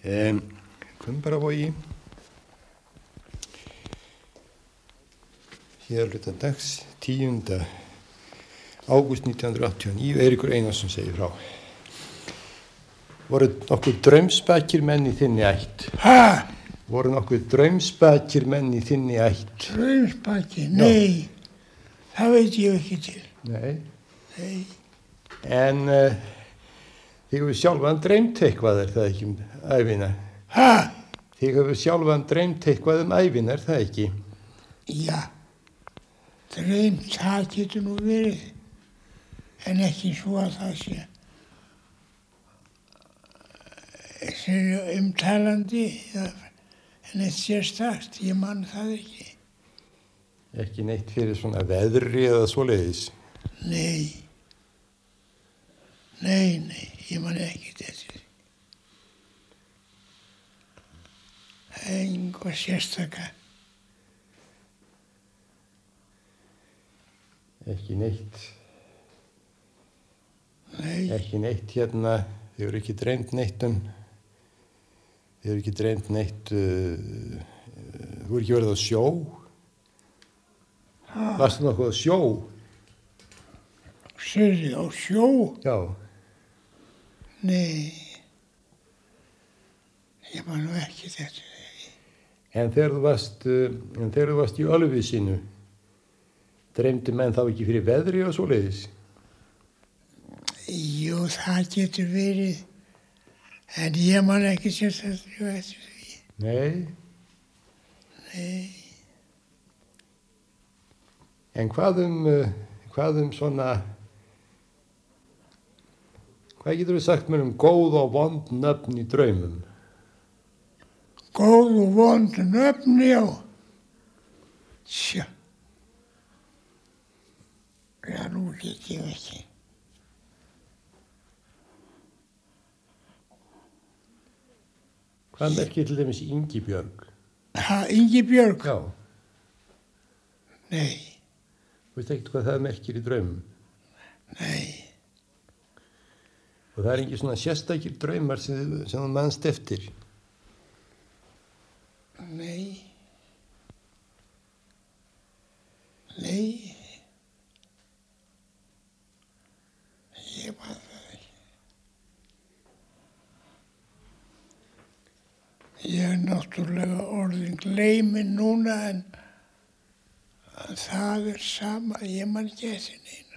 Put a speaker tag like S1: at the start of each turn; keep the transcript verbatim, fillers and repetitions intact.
S1: um, Kumbaravogi. Hér hluta dags tíunda ágúst nítján hundruð áttatíu og níu, Eiríkur Einarsson segir frá. Voru nokkuð draumspakir menn í þinni ætt?
S2: Hæ?
S1: Voru nokkuð draumspakir menn í þinni ætt?
S2: Draumspakir? Nei, það veit ég ekki til.
S1: Nei.
S2: Nei.
S1: En uh, þig hefur sjálfan dreymt eitthvað, er það ekki um ævina?
S2: Hæ?
S1: Þig hefur sjálfan dreymt eitthvað um ævina, er það ekki?
S2: Já, dreymt það getur nú verið, en ekki svo að það sé. Sem umtalandi, en eitt sérstakt, ég man það ekki.
S1: Ekki neitt fyrir svona veðri eða svoleiðis?
S2: Nei, nei, nei, ég man ekki þetta. Enga sérstaka.
S1: Ekki neitt.
S2: Nei.
S1: Ekki neitt hérna, þið eru ekki dreymt neitt um, þið eru ekki dreymt neitt, uh, þú eru ekki verið á sjó?
S2: Ha?
S1: Varstu nokkuð á sjó?
S2: Sérðu á sjó?
S1: Já.
S2: Nei, ég man nú ekki þetta.
S1: En þegar þú varst, uh, en þegar þú varst í Ölfusinu, dreymdi menn þá ekki fyrir veðri og svoleiðis?
S2: Jú, það getur verið, en ég man ekki sérstaklega eftir því.
S1: Nei.
S2: Nei.
S1: En hvað um, uh, hvað um svona, hvað getur við sagt mér um góð og vond nöfn í draumum?
S2: Góð og vond nöfn, já. Sjá. Já, nú get ég ekki.
S1: Hvað merkir til dæmis Ingibjörg?
S2: Ha, Ingibjörg?
S1: Já.
S2: Nei.
S1: Þú veist ekkert hvað það merkir í draumum?
S2: Nei.
S1: Og það er ekki svona sérstakir draumar sem, sem þú mannst eftir?
S2: Nei. Nei. Ég man það ekki. Ég er náttúrulega orðin gleymin núna, en það er sama, ég man ekki eftir neinu.